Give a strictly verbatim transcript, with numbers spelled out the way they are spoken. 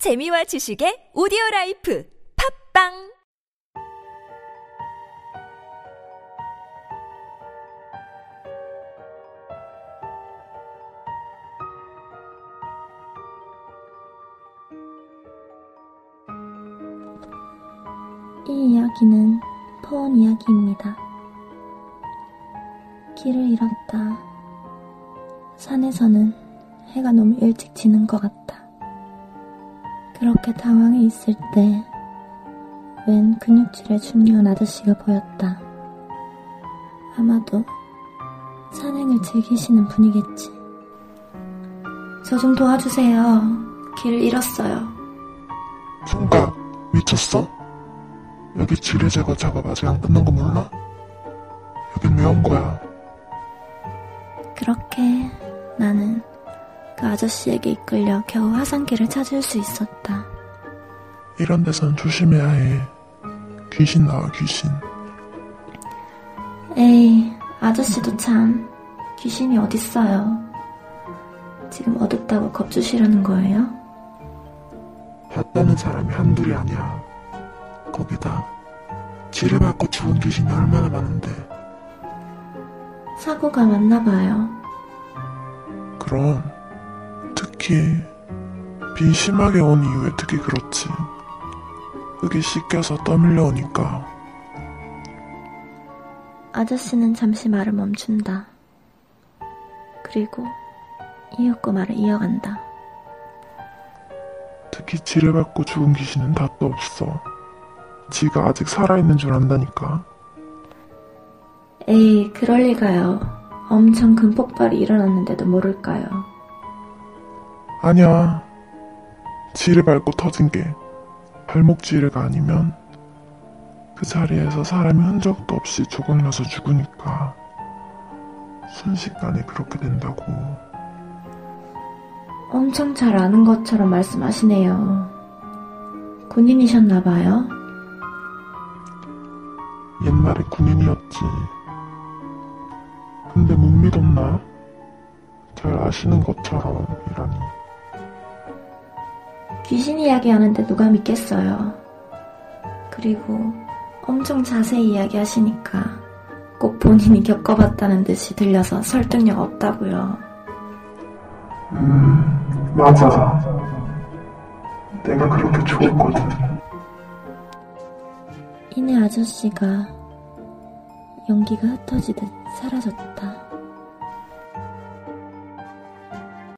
재미와 지식의 오디오라이프 팝빵 이 이야기는 포옹 이야기입니다. 길을 잃었다. 산에서는 해가 너무 일찍 지는 것 같다. 그렇게 당황해 있을 때 웬 근육질의 중요한 아저씨가 보였다. 아마도 산행을 즐기시는 분이겠지. 저 좀 도와주세요. 길을 잃었어요. 총각, 미쳤어? 여기 지뢰 제거 작업 아직 안 끝난 거 몰라? 여긴 왜 온 거야? 그렇게 나는 그 아저씨에게 이끌려 겨우 화산길을 찾을 수 있었다. 이런 데선 조심해야 해. 귀신 나와, 귀신. 에이, 아저씨도 참 귀신이 어딨어요. 지금 어둡다고 겁주시려는 거예요? 핫다는 사람이 한둘이 아니야. 거기다 지뢰밟고 죽은 귀신이 얼마나 많은데. 사고가 많나봐요. 그럼 특히 비 심하게 온 이후에 특히 그렇지. 흙이 씻겨서 떠밀려 오니까. 아저씨는 잠시 말을 멈춘다. 그리고 이윽고 말을 이어간다. 특히 지뢰받고 죽은 귀신은 답도 없어. 지가 아직 살아있는 줄 안다니까. 에이, 그럴 리가요. 엄청 큰 폭발이 일어났는데도 모를까요? 아니야. 지뢰 밟고 터진 게 발목 지뢰가 아니면 그 자리에서 사람이 흔적도 없이 조각나서 죽으니까 순식간에 그렇게 된다고. 엄청 잘 아는 것처럼 말씀하시네요. 군인이셨나봐요? 옛날에 군인이었지. 근데 못 믿었나? 잘 아시는 것처럼 이라니. 귀신 이야기하는데 누가 믿겠어요. 그리고 엄청 자세히 이야기하시니까 꼭 본인이 겪어봤다는 듯이 들려서 설득력 없다고요. 음, 맞아. 내가 그렇게 좋았거든. 이내 아저씨가 용기가 흩어지듯 사라졌다.